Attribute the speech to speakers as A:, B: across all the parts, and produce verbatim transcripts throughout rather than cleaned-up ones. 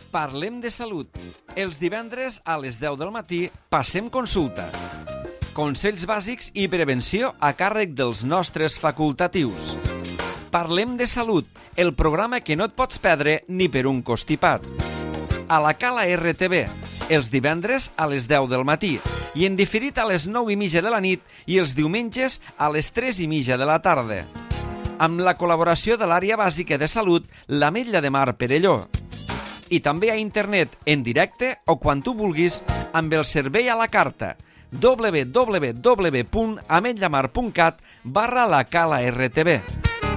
A: Parlem de salut. Els divendres a les deu del matí passem consulta. Consells bàsics i prevenció a càrrec dels nostres facultatius. Parlem de salut, el programa que no et pots perdre ni per un costipat. A la Cala R T V, els divendres a les deu del matí i en diferit a les nou i mitja de la nit i els diumenges a les tres i mitja de la tarda. Amb la col·laboració de l'àrea bàsica de salut, l'Ametlla de Mar Perelló. I també a internet, en directe o quan tu vulguis, amb el servei a la carta w w w punt ametllamar punt cat barra la Cala R T V.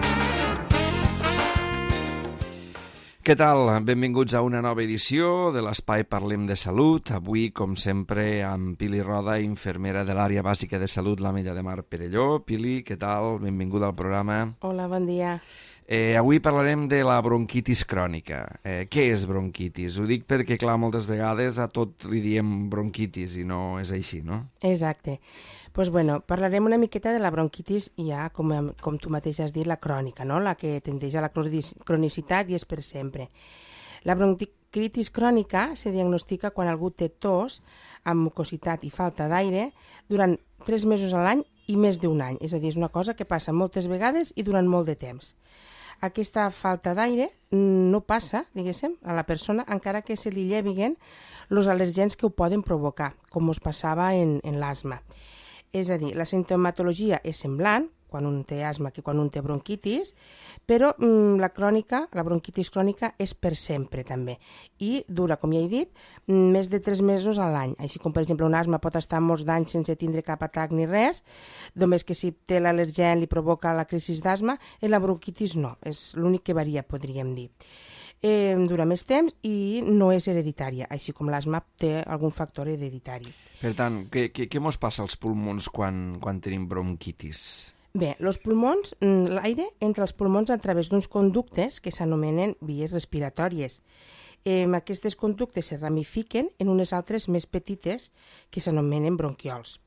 A: Què tal? Benvinguts a una nova edició de l'Espai Parlem de Salut. Avui, com sempre, amb Pili Roda, infermera de l'àrea bàsica de salut, l'Ametlla de Mar Perelló. Pili, què tal? Benvinguda al programa.
B: Hola, bon dia.
A: Eh, avui parlarem de la bronquitis crònica. Eh, què és bronquitis? Ho dic perquè, clar, moltes vegades a tot li diem bronquitis i no és així, no?
B: Exacte. Doncs, pues bueno, parlarem una miqueta de la bronquitis ja, com, com tu mateix has dit, la crònica, no? La que tendeix a la cronicitat i és per sempre. La bronquitis crònica se diagnostica quan algú té tos amb mucositat i falta d'aire durant tres mesos a l'any i més d'un any. És a dir, és una cosa que passa moltes vegades i durant molt de temps. Aquesta falta d'aire no passa, diguéssim, a la persona encara que se li lleviguen els al·lèrgens que ho poden provocar, com us passava en, en l'asma. És a dir, la sintomatologia és semblant quan un té asma que quan un té bronquitis, però mm, la crònica, la bronquitis crònica és per sempre també i dura, com ja he dit, més de tres mesos a l'any. Així com, per exemple, un asma pot estar molts d'anys sense tindre cap atac ni res, només que si té l'al·lergen li provoca la crisi d'asma, i la bronquitis no, és l'únic que varia, podríem dir. Eh, dura més temps i no és hereditària, així com l'asma té algun factor hereditari.
A: Per tant, què, què, què mos passa als pulmons quan, quan tenim bronquitis?
B: Bé, els pulmons, l'aire entra als pulmons a través d'uns conductes que s'anomenen vies respiratòries. Eh, aquestes conductes se ramifiquen en unes altres més petites que s'anomenen bronquiols.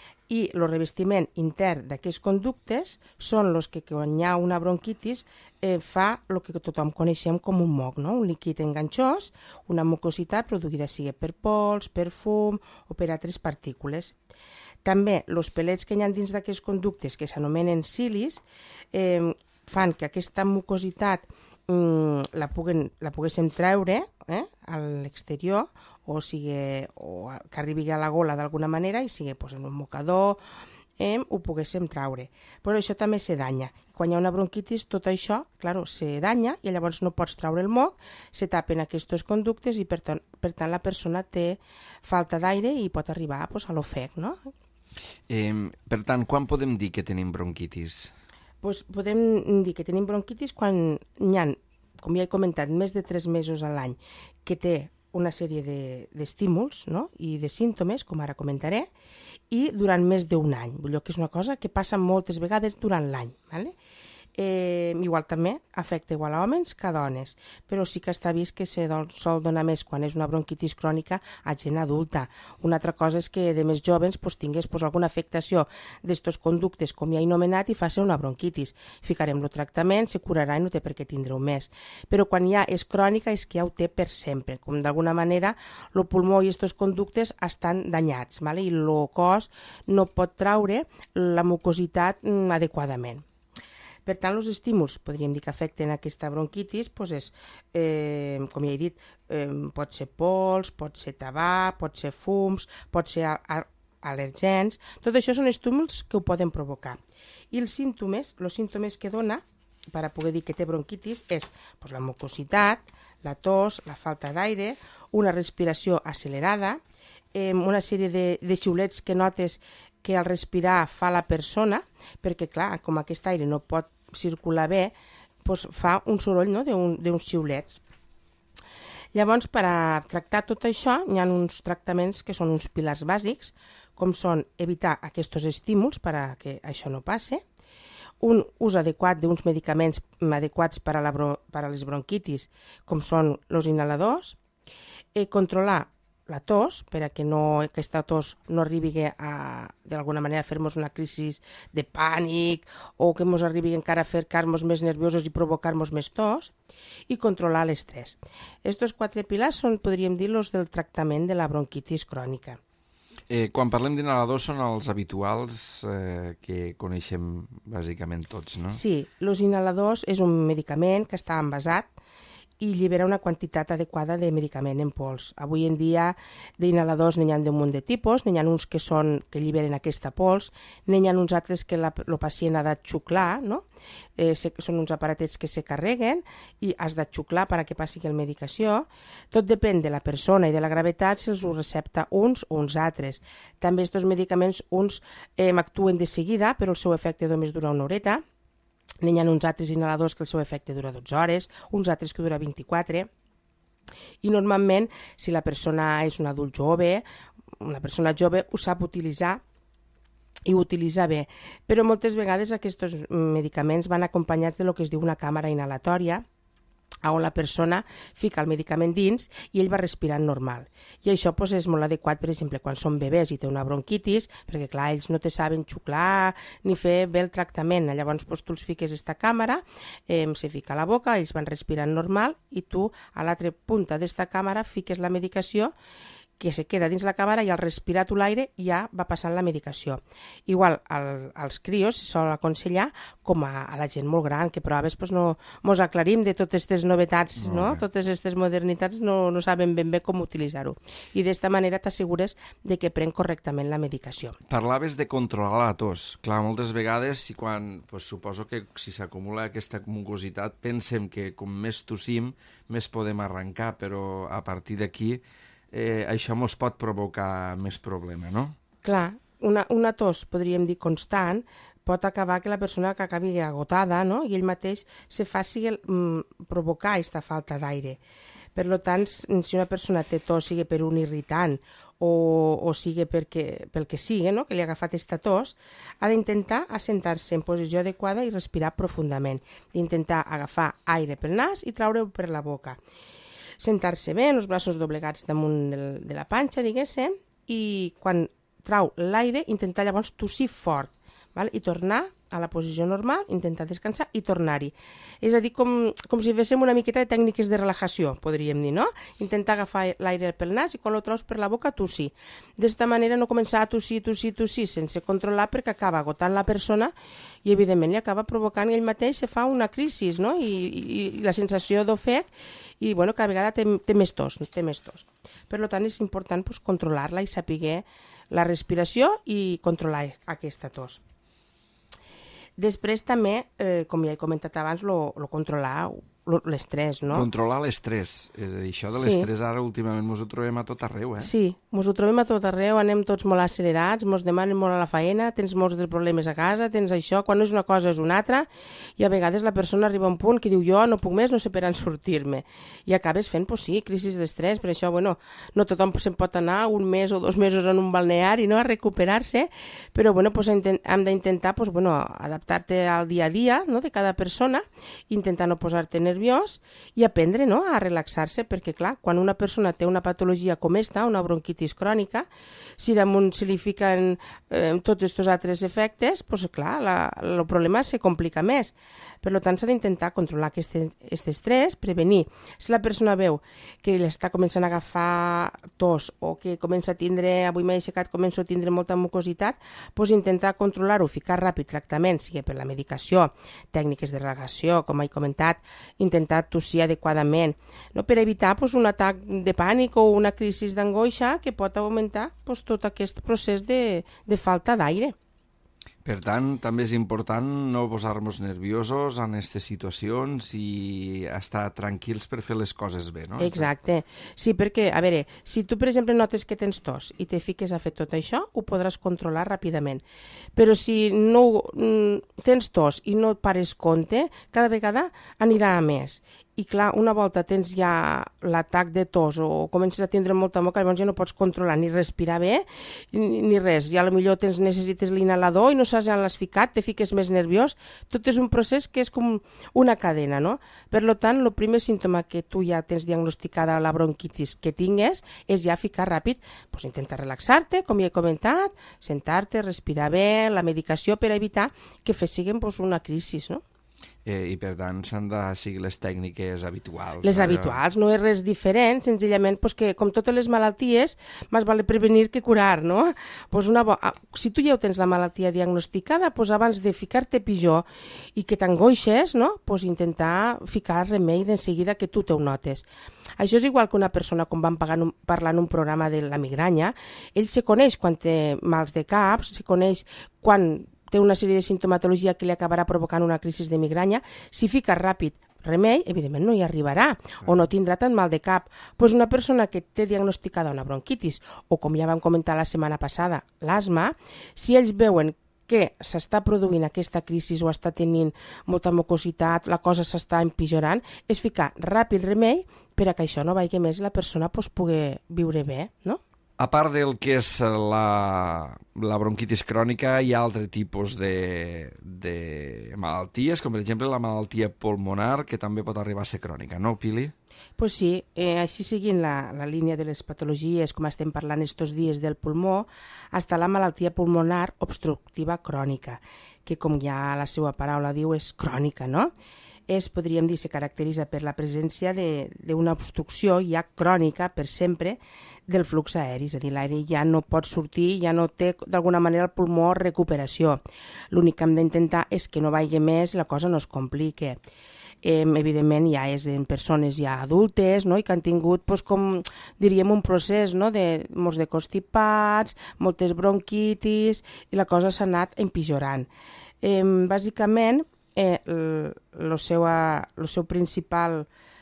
B: I el revestiment intern d'aquests conductes són els que quan hi ha una bronquitis eh, fa el que tothom coneixem com un moc, no? Un líquid enganxós, una mucositat produïda sigui per pols, per fum o per altres partícules. També els pelets que hi ha dins d'aquests conductes, que s'anomenen cilis, eh, fan que aquesta mucositat mm, la, puguen, la poguéssim treure eh, a l'exterior, o sigui, o que arribi a la gola d'alguna manera i sigui pues, en un mocador, eh, ho poguéssim treure. Però això també se danya. Quan hi ha una bronquitis, tot això, claro, se danya i llavors no pots treure el moc, se tapen aquests conductes i per tant, per tant la persona té falta d'aire i pot arribar pues, a l'ofec, no?
A: Eh, per tant, quan podem dir que tenim bronquitis?
B: Pues podem dir que tenim bronquitis quan hi ha, com ja he comentat, més de tres mesos a l'any que té una sèrie d'estímuls de, no? I de símptomes, com ara comentaré, i durant més d'un any. Vull dir que és una cosa que passa moltes vegades durant l'any. ¿Vale? Eh, igual també afecta igual a homes que a dones, però sí que està vist que se sol donar més quan és una bronquitis crònica a gent adulta. Una altra cosa és que de més joves pues, tingués pues, alguna afectació d'estos conductes, com ja he anomenat, i faci una bronquitis. Ficarem el tractament, se curarà i no té per què tindre-ho més. Però quan ja és crònica és que ja ho té per sempre, com d'alguna manera el pulmó i estos conductes estan danyats, ¿vale? I el cos no pot treure la mucositat mm, adequadament. Per tant, els estímuls, podríem dir que afecten aquesta bronquitis, doncs és, eh, com ja he dit, eh, pot ser pols, pot ser tabac, pot ser fums, pot ser al·lèrgens, tot això són estímuls que ho poden provocar. I els símptomes, els símptomes que dona, per a poder dir que té bronquitis, és doncs, la mucositat, la tos, la falta d'aire, una respiració accelerada, eh, una sèrie de, de xiulets que notes que al respirar fa la persona, perquè clar, com aquest aire no pot circular bé, doncs fa un soroll no, d'uns xiulets. Llavors, per a tractar tot això, hi ha uns tractaments que són uns pilars bàsics, com són evitar aquests estímuls per a que això no passe, un ús adequat d'uns medicaments adequats per a, la bro- per a les bronquitis, com són els inhaladors, eh, controlar la tos, per a que no, aquesta tos no arribi a, d'alguna manera, a fer-nos una crisi de pànic o que ens arribi encara a fer-nos més nerviosos i provocar-nos més tos, i controlar l'estrès. Estos quatre pilars són, podríem dir, els del tractament de la bronquitis crònica.
A: Eh, quan parlem d'inhaladors són els habituals eh, que coneixem bàsicament tots, no?
B: Sí, els inhaladors és un medicament que està envasat i llibera una quantitat adequada de medicament en pols. Avui en dia d'inhaladors n'hi ha d'un munt de tipus, n'hi ha uns que són que lliberen aquesta pols, n'hi ha uns altres que la, el pacient ha de xuclar, no? Eh, se, són uns aparatets que se carreguen i has de xuclar perquè passi la medicació. Tot depèn de la persona i de la gravetat si els ho recepta uns o uns altres. També aquests medicaments uns eh, actuen de seguida, però el seu efecte només dura una horeta. N'hi ha uns altres inhaladors que el seu efecte dura dotze hores, uns altres que dura vint-i-quatre, i normalment, si la persona és un adult jove, una persona jove ho sap utilitzar i ho utilitza bé, però moltes vegades aquests medicaments van acompanyats de lo que es diu una càmera inhalatòria, on la persona fica el medicament dins i ell va respirant normal. I això pues, és molt adequat, per exemple, quan són bebès i té una bronquitis, perquè clar, ells no te saben xuclar ni fer bé el tractament. Llavors pues, tu els fiques aquesta càmera, eh, se fica a la boca, ells van respirant normal i tu a l'altra punta d'esta càmera fiques la medicació que se queda dins la càmera i al respirar tu l'aire ja va passant la medicació. Igual al, als crios se sol aconsellar com a, a la gent molt gran, que però a vegades pues, no mos aclarim de totes aquestes novetats, no? Totes aquestes modernitats no, no saben ben bé com utilitzar-ho. I d'esta manera t'assegures de que pren correctament la medicació.
A: Parlaves de controlar la tos. Clar, moltes vegades, si quan, pues, suposo que si s'acumula aquesta mucositat, pensem que com més tossim, més podem arrencar, però a partir d'aquí Eh, això ens pot provocar més problema, no?
B: Clar, una, una tos, podríem dir, constant, pot acabar que la persona que acabi agotada, no? I ell mateix se faci el, mm, provocar aquesta falta d'aire. Per tant, si una persona té tos, sigui per un irritant o, o sigui perquè, pel que sigui, no? Que li ha agafat aquesta tos, ha d'intentar assentar-se en posició adequada i respirar profundament, d'intentar agafar aire pel nas i treure-ho per la boca. Sentar-se bé, els braços doblegats damunt del, de la panxa, diguéssim, i quan trau l'aire, intentar llavors tossir fort, val? I tornar a la posició normal, intentar descansar i tornar-hi. És a dir, com, com si féssim una miqueta de tècniques de relajació, podríem dir, no? Intentar agafar l'aire pel nas i quan el treus per la boca, tossir. D'esta manera no començar a tossir, tossir, tossir, sense controlar perquè acaba agotant la persona i evidentment li acaba provocant ell mateix se fa una crisi, no? I, i, i la sensació d'ofec i bueno, cada vegada té, té més tos, té més tos. Per tant, és important pues, controlar-la i saber la respiració i controlar aquesta tos. Després també, eh, com ja he comentat abans, lo, lo controlar l'estrès, no?
A: Controlar l'estrès. És a dir, això de l'estrès sí. Ara últimament mos ho trobem a tot arreu, eh?
B: Sí, mos ho trobem a tot arreu, anem tots molt accelerats, mos demanen molt a la feina, tens molts de problemes a casa, tens això, quan no és una cosa és una altra, i a vegades la persona arriba a un punt que diu jo no puc més, no sé per on sortir-me. I acabes fent, pues sí, crisis d'estrès, per això, bueno, no tothom se'n pot anar un mes o dos mesos en un balneari, no?, a recuperar-se, però, bueno, pues hem d'intentar, pues, bueno, adaptar-te al dia a dia, no?, de cada persona, intentar no posar-te nerviós i aprendre, no?, a relaxar-se, perquè, clar, quan una persona té una patologia com esta, una bronquitis crònica, si damunt se li fiquen eh, tots aquests altres efectes, doncs, clar, la, el problema se complica més. Per tant, s'ha d'intentar controlar aquest, aquest estrès, prevenir. Si la persona veu que l'està començant a agafar tos o que comença a tindre, avui m'he aixecat, començo a tindre molta mucositat, doncs intentar controlar-ho, ficar ràpid tractament, sigui per la medicació, tècniques de relaxació, com he comentat, intentar tossir adequadament, no? Per evitar doncs, un atac de pànic o una crisi d'angoixa que pot augmentar doncs, tot aquest procés de, de falta d'aire.
A: Per tant, també és important no posar-nos nerviosos en aquestes situacions i estar tranquils per fer les coses bé, no?
B: Exacte. Sí, perquè, a veure, si tu, per exemple, notes que tens tos i te fiques a fer tot això, ho podràs controlar ràpidament. Però si no tens tos i no et pares compte, cada vegada anirà a més. i clar, una volta tens ja l'atac de tos o comences a tindre molta moca, llavors ja no pots controlar ni respirar bé ni, ni res. Ja potser tens, necessites l'inhalador i no saps on l'has ficat, te fiques més nerviós. Tot és un procés que és com una cadena, no? Per tant, el primer símptoma que tu ja tens diagnosticada la bronquitis que tingues és ja ficar ràpid, doncs intentar relaxar-te, com ja he comentat, sentar-te, respirar bé, la medicació per evitar que fessin doncs, una crisi, no?
A: Eh, I per tant s'han de seguir les tècniques habituals.
B: Les
A: allò...
B: habituals, no és res diferent, senzillament pues, que com totes les malalties, més vale prevenir que curar, no? Pues una bo... Si tu ja ho tens la malaltia diagnosticada, pues abans de ficar-te pitjor i que t'angoixes, no? Pues intentar ficar remei de seguida que tu te ho notes. Això és igual que una persona, com vam parlar en un programa de la migranya, ell se coneix quan té mals de cap, se coneix quan té una sèrie de sintomatologia que li acabarà provocant una crisi de migranya. Si fica ràpid remei, evidentment no hi arribarà o no tindrà tant mal de cap. Pues una persona que té diagnosticada una bronquitis o, com ja vam comentar la setmana passada, l'asma, si ells veuen que s'està produint aquesta crisi o està tenint molta mucositat, la cosa s'està empitjorant, és ficar ràpid remei per a que això no vagi més i la persona pues, pugui viure bé, no?
A: A part del que és la, la bronquitis crònica, hi ha altres tipus de, de malalties, com per exemple la malaltia pulmonar, que també pot arribar a ser crònica, no, Pili?
B: Pues sí, eh, així seguint la, la línia de les patologies, com estem parlant estos dies del pulmó, està la malaltia pulmonar obstructiva crònica, que com ja la seva paraula diu és crònica, no? És, podríem dir, se caracteritza per la presència d'una obstrucció ja crònica per sempre del flux aeri, és a dir, l'aire ja no pot sortir, ja no té d'alguna manera el pulmó recuperació. L'únic que hem d'intentar és que no vagi més i la cosa no es compliqui. Eh, evidentment ja és en persones ja adultes, no? I que han tingut pues, com diríem un procés, no? de molts de constipats, moltes bronquitis i la cosa s'ha anat empitjorant. Eh, bàsicament, eh, el, el, seu, el seu principal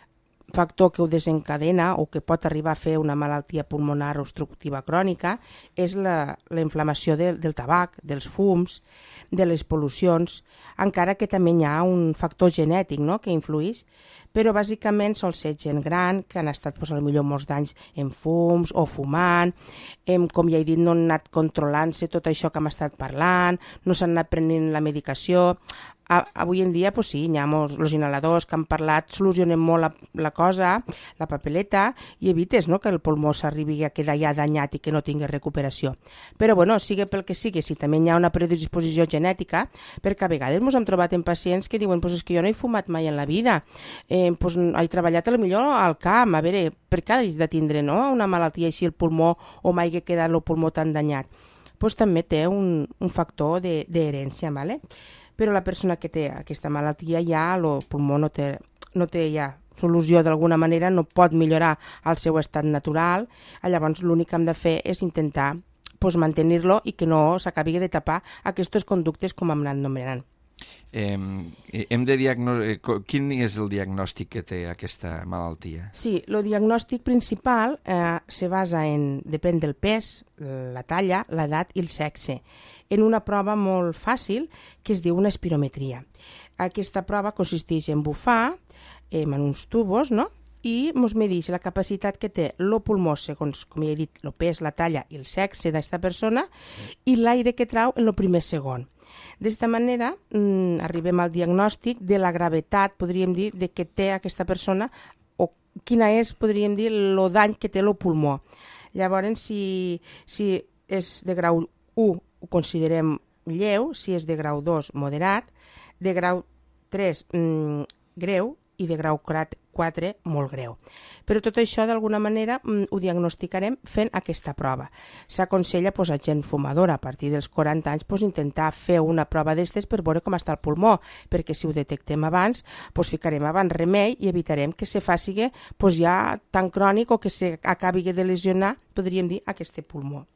B: factor que ho desencadena o que pot arribar a fer una malaltia pulmonar obstructiva crònica és la, la inflamació de, del tabac, dels fums, de les pol·lucions, encara que també hi ha un factor genètic, no?, que influeix, però bàsicament sol ser gent gran que han estat pues, potser molts d'anys en fums o fumant, em, com ja he dit, no han anat controlant-se tot això que hem estat parlant, no s'han anat prenent la medicació. A, avui en dia, pues sí, hi ha molts, els inhaladors que han parlat, solucionen molt la, la cosa, la papeleta, i evites, no?, que el pulmó s'arribi a quedar ja danyat i que no tingui recuperació. Però, bueno, sigui pel que sigui, si també hi ha una predisposició genètica, perquè a vegades ens hem trobat en pacients que diuen, pues és que jo no he fumat mai en la vida, eh, pues he treballat potser al camp, a veure, per què ha de tindre, no?, una malaltia així el pulmó o mai que queda el pulmó tan danyat? Pues també té un, un factor d'herència, ¿vale? Però la persona que té aquesta malaltia ja el pulmó no té, no té ja solució d'alguna manera, no pot millorar el seu estat natural, llavors l'únic que hem de fer és intentar pues, mantenir-lo i que no s'acabi de tapar aquests conductes com hem anat nomenant.
A: Eh, hem de diagno... Quin és el diagnòstic que té aquesta malaltia?
B: Sí, el diagnòstic principal eh, se basa en, depèn del pes, la talla, l'edat i el sexe, en una prova molt fàcil que es diu una espirometria. Aquesta prova consisteix en bufar eh, en uns tubos, no?, i ens medeix la capacitat que té el pulmó segons, com ja he dit, el pes, la talla i el sexe d'aquesta persona i l'aire que trau en el primer segon. D'esta manera mmm, arribem al diagnòstic de la gravetat, podríem dir, de que té aquesta persona o quina és, podríem dir, el dany que té el pulmó. Llavors, si, si és de grau u ho considerem lleu, si és de grau dos moderat, de grau tres mmm, greu i de grau quatre molt greu. Però tot això, d'alguna manera, ho diagnosticarem fent aquesta prova. S'aconsella pues, a gent fumadora a partir dels quaranta anys pues, intentar fer una prova d'estes per veure com està el pulmó, perquè si ho detectem abans, pues, ficarem abans remei i evitarem que se faci pues, ja tan crònic o que s'acabi de lesionar, podríem dir, aquest pulmó.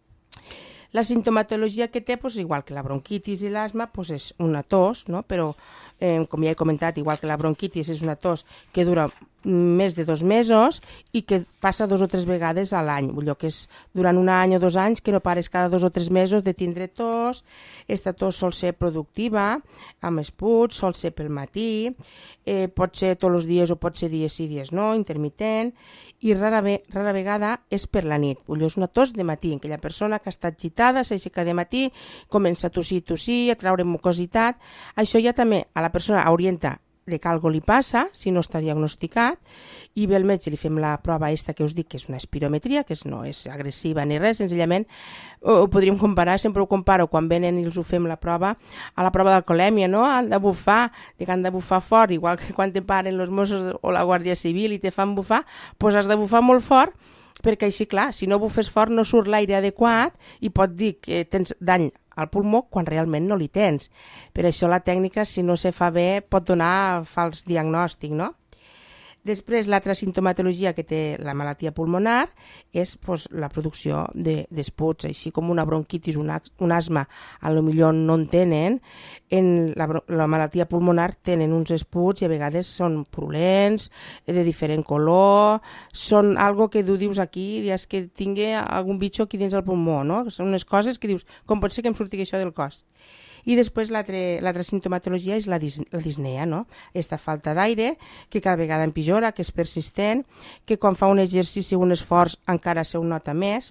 B: La sintomatologia que té, pues, igual que la bronquitis i l'asma, pues, és una tos, no? Però, eh, com ja he comentat, igual que la bronquitis és una tos que dura més de dos mesos i que passa dos o tres vegades a l'any, allò que és durant un any o dos anys que no pares cada dos o tres mesos de tindre tos. Esta tos sol ser productiva, amb esputs, sol ser pel matí, eh, pot ser tots els dies o pot ser dies sí, dies no, intermitent, i rara, ve, rara vegada és per la nit. Allò és una tos de matí, en aquella persona que està agitada, s'aixeca de matí, comença a tossir, tossir, a treure mucositat. Això ja també a la persona orienta de que algo li passa, si no està diagnosticat, i ve el metge, li fem la prova esta que us dic, que és una espirometria, que no és agressiva ni res, senzillament ho podríem comparar, sempre ho comparo quan venen i els ho fem la prova, a la prova d'alcoholèmia, no? Han de bufar, que han de bufar fort, igual que quan te paren els Mossos o la Guàrdia Civil i te fan bufar, doncs has de bufar molt fort, perquè així, clar, si no bufes fort no surt l'aire adequat i pot dir que tens dany al pulmó quan realment no li tens. Per això la tècnica, si no se fa bé, pot donar fals diagnòstic, no? Després, l'altra sintomatologia que té la malaltia pulmonar és pues, la producció d'esputs, així com una bronquitis, una, un asma, a lo millor no en tenen, en la, la malaltia pulmonar tenen uns esputs i a vegades són purulents, de diferent color, són algo que tu dius aquí, dius que tingui algun bitxo aquí dins el pulmó, no? Són unes coses que dius, com pot ser que em surti això del cos? I després l'altra sintomatologia és la, dis, la disnea, no? Esta falta d'aire, que cada vegada empitjora, que és persistent, que quan fa un exercici o un esforç encara se ho nota més,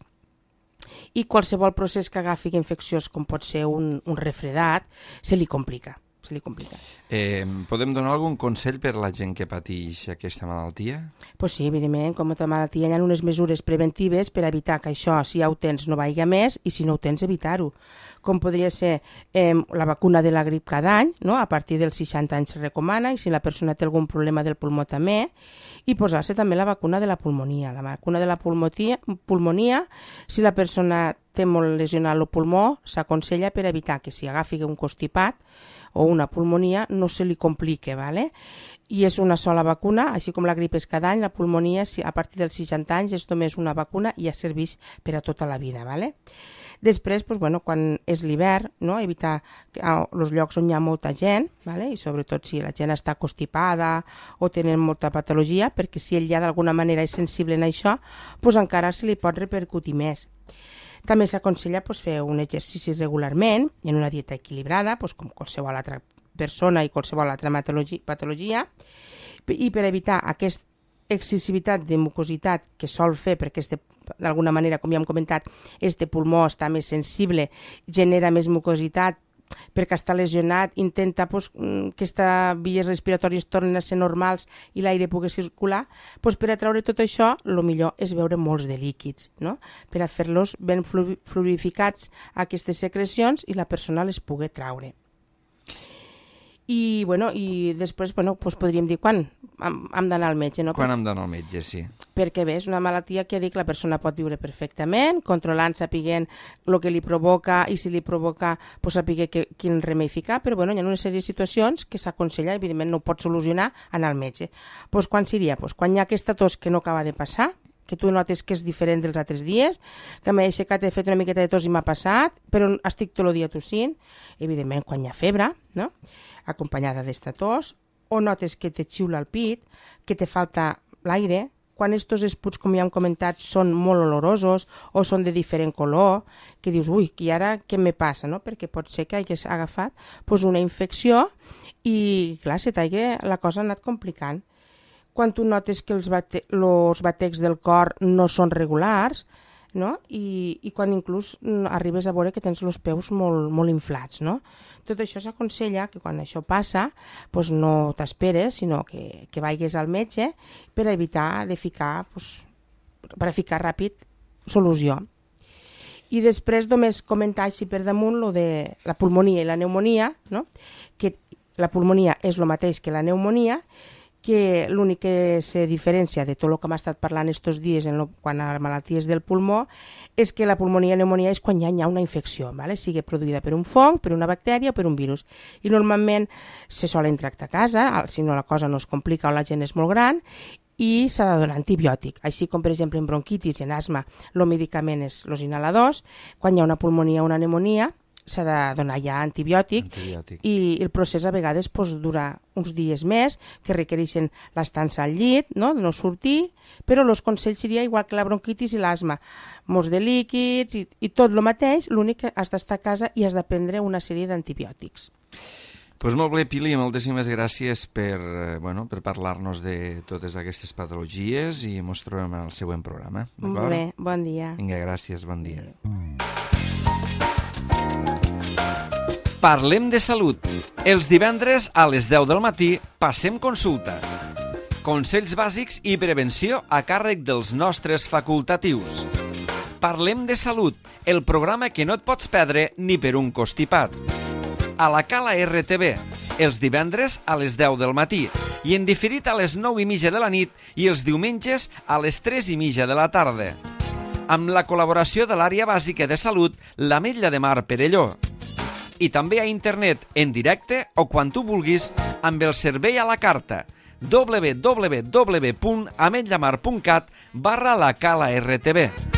B: i qualsevol procés que agafi infecciós, com pot ser un, un refredat, se li complica. Se li complica.
A: Eh, podem donar algun consell per a la gent que pateix aquesta malaltia?
B: Pues sí, evidentment, com a tota malaltia hi ha unes mesures preventives per evitar que això, si ja ho tens, no vagi més, i si no ho tens, evitar-ho. Com podria ser eh, la vacuna de la grip cada any, no? A partir dels seixanta anys se recomana, i si la persona té algun problema del pulmó també, i posar-se també la vacuna de la pulmonia. La vacuna de la pulmonia, pulmonia si la persona té molt lesionat el pulmó, s'aconsella per evitar que si agafi un constipat o una pulmonia no se li complique, ¿vale? I és una sola vacuna, així com la grip és cada any, la pulmonia a partir dels seixanta anys és només una vacuna i ja serveix per a tota la vida, ¿vale? Després, pues, bueno, quan és l'hivern, no? Evitar que, ah, els llocs on hi ha molta gent, ¿vale? I sobretot si la gent està constipada o tenen molta patologia, perquè si ell ja d'alguna manera és sensible en això, pues, encara se li pot repercutir més. També s'aconsella pues, fer un exercici regularment i en una dieta equilibrada, pues, com qualsevol altra persona i qualsevol altra patologia, i per evitar aquesta excessivitat de mucositat que sol fer, perquè este, d'alguna manera, com ja hem comentat, este pulmó està més sensible, genera més mucositat, perquè està lesionat, intenta pues, que aquestes vies respiratòries tornin a ser normals i l'aire pugui circular, pues, per atraure tot això, el millor és beure molts de líquids, no? Per a fer-los ben fluidificats aquestes secrecions i la persona les pugui traure. I, bueno, i després bueno, pues podríem dir quan hem, hem d'anar al metge. No?
A: Quan hem d'anar al metge, sí.
B: Perquè bé, és una malaltia que dic la persona pot viure perfectament, controlant, sapiguent el que li provoca i si li provoca, pues, sapiguer que, quin remei ficar, però bueno, hi ha una sèrie de situacions que s'aconsella, evidentment no ho pot solucionar, anar al metge. Pues, quan seria? Pues, quan hi ha aquesta tos que no acaba de passar, que tu notes que és diferent dels altres dies, que m'he aixecat, he fet una miqueta de tos i m'ha passat, però estic tot el dia tossint, evidentment quan hi ha febre, no? Acompanyada d'esta tos, o notes que te xiula el pit, que te falta l'aire, quan estos esputs, com ja hem comentat, són molt olorosos o són de diferent color, que dius, ui, i ara què me passa? No? Perquè pot ser que hagués agafat pues, una infecció i, clar, se t'hagi la cosa ha anat complicant. Quan tu notes que els, bate els batecs del cor no són regulars, no? I, i quan inclús arribes a veure que tens els peus molt, molt inflats, no? Tot això s'aconsella que quan això passa pues no t'esperes, sinó que, que vagis al metge per evitar de ficar, pues, per a ficar ràpid solució. I després només comentar així per damunt lo de la pulmonia i la pneumonia, no? Que la pulmonia és el mateix que la pneumonia, que l'únic que se diferencia de tot el que hem estat parlant estos dies en lo, quan a malalties del pulmó és que la pulmonia i pneumonia és quan ja hi ha una infecció, ¿vale? Sigui produïda per un fong, per una bactèria o per un virus. I normalment se solen tractar a casa, si no la cosa no es complica o la gent és molt gran, i s'ha de donar antibiòtic. Així com, per exemple, en bronquitis i en asma, el medicament és els inhaladors. Quan hi ha una pulmonia o una pneumonia, s'ha de donar ja antibiòtic,
A: Antibiòtic.
B: i el procés a vegades pues, dura uns dies més, que requereixen l'estança al llit, no, de no sortir, però el consell seria igual que la bronquitis i l'asma, mos de líquids i, i tot el mateix, l'únic que has d'estar a casa i has de prendre una sèrie d'antibiòtics.
A: Pues molt bé, Pili, moltíssimes gràcies per, eh, bueno, per parlar-nos de totes aquestes patologies i ens trobem al següent programa.
B: Molt bé, bon dia.
A: Vinga, gràcies, bon dia. Parlem de salut. Els divendres a les deu del matí passem consulta. Consells bàsics i prevenció a càrrec dels nostres facultatius. Parlem de salut, el programa que no et pots perdre ni per un costipat. A la Cala R T V, els divendres a les deu del matí i en diferit a les nou i mitja de la nit i els diumenges a les tres i mitja de la tarda. Amb la col·laboració de l'àrea bàsica de salut, l'Ametlla de Mar Perelló. I també a internet, en directe o quan tu vulguis, amb el servei a la carta w w w punt ametllamar punt cat barra la Cala R T V.